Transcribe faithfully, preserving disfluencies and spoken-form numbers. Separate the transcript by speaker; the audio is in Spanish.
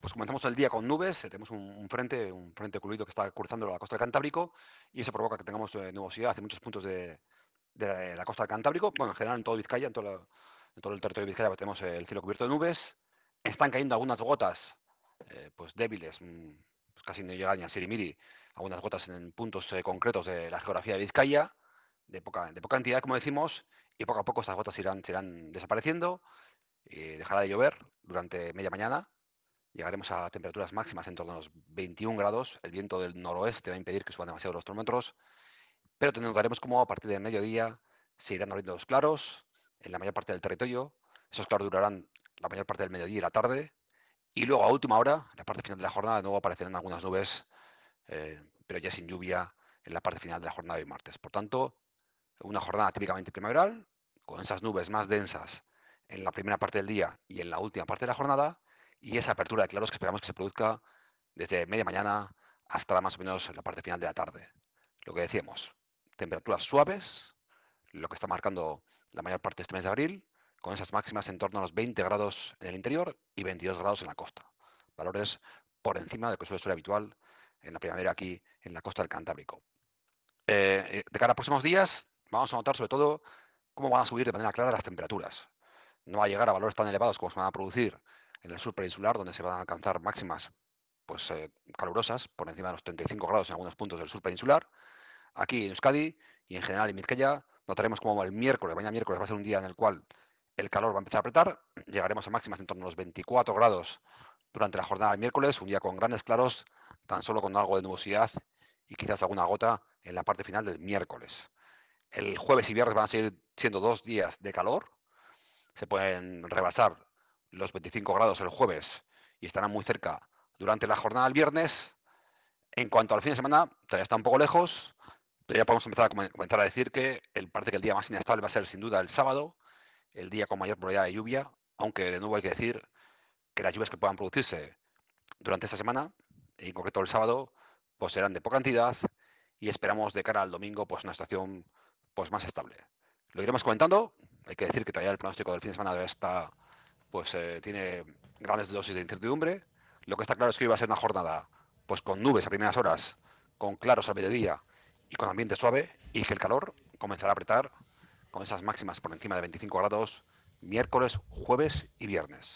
Speaker 1: Pues comenzamos el día con nubes, eh, tenemos un, un frente, un frente ocurrido que está cruzando la costa del Cantábrico y eso provoca que tengamos eh, nubosidad en muchos puntos de, de la, la costa del Cantábrico. Bueno, en general en todo Vizcaya, en todo, la- en todo el territorio de Vizcaya pues, tenemos eh, el cielo cubierto de nubes. Están cayendo algunas gotas, eh, pues débiles, mm, pues casi no llegan ni a sirimiri, algunas gotas en puntos eh, concretos de la geografía de Vizcaya, de poca, de poca entidad, como decimos, y poco a poco estas gotas irán, se irán desapareciendo y dejará de llover durante media mañana. Llegaremos a temperaturas máximas en torno a los veintiún grados. El viento del noroeste va a impedir que suban demasiado los termómetros, pero notaremos cómo a partir del mediodía se irán abriendo los claros en la mayor parte del territorio. Esos claros durarán la mayor parte del mediodía y la tarde. Y luego a última hora, en la parte final de la jornada, de nuevo aparecerán algunas nubes, eh, pero ya sin lluvia en la parte final de la jornada de hoy martes. Por tanto, una jornada típicamente primaveral, con esas nubes más densas en la primera parte del día y en la última parte de la jornada, y esa apertura de claros que esperamos que se produzca desde media mañana hasta más o menos la parte final de la tarde. Lo que decíamos, temperaturas suaves, lo que está marcando la mayor parte de este mes de abril, con esas máximas en torno a los veinte grados en el interior y veintidós grados en la costa. Valores por encima de lo que suele ser habitual en la primavera aquí en la costa del Cantábrico. Eh, eh, de cara a próximos días, vamos a notar sobre todo cómo van a subir de manera clara las temperaturas. No va a llegar a valores tan elevados como se van a producir en el sur peninsular, donde se van a alcanzar máximas pues, eh, calurosas, por encima de los treinta y cinco grados en algunos puntos del sur peninsular. Aquí en Euskadi y en general en Vizcaya notaremos como el miércoles, mañana miércoles, va a ser un día en el cual el calor va a empezar a apretar. Llegaremos a máximas en torno a los veinticuatro grados durante la jornada del miércoles, un día con grandes claros, tan solo con algo de nubosidad y quizás alguna gota en la parte final del miércoles. El jueves y viernes van a seguir siendo dos días de calor. Se pueden rebasar los veinticinco grados el jueves y estarán muy cerca durante la jornada del viernes. En cuanto al fin de semana, todavía está un poco lejos, pero ya podemos empezar a comenzar a decir que el, parece que el día más inestable va a ser sin duda el sábado, el día con mayor probabilidad de lluvia, aunque de nuevo hay que decir que las lluvias que puedan producirse durante esta semana, en concreto el sábado, pues serán de poca cantidad y esperamos de cara al domingo pues una situación pues más estable. Lo iremos comentando, hay que decir que todavía el pronóstico del fin de semana está, pues eh, tiene grandes dosis de incertidumbre. Lo que está claro es que hoy va a ser una jornada pues con nubes a primeras horas, con claros al mediodía y con ambiente suave y que el calor comenzará a apretar con esas máximas por encima de veinticinco grados miércoles, jueves y viernes.